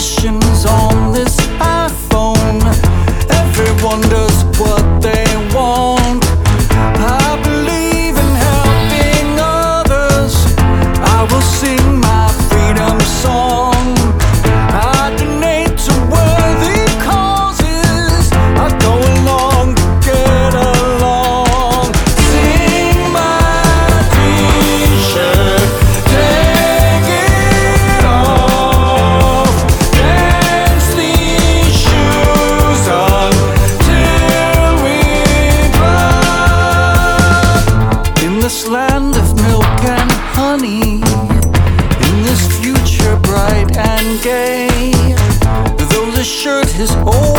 wishes on this iPhone. Everyone does what they want. I believe in helping others. I will sing my freedom song. I donate to worthy causes. I go along to get along. Sing my t-shirt, take it off. Dance these shoes until we drop. In this land of milk and honey, in this future bright and gay, though the shirt is old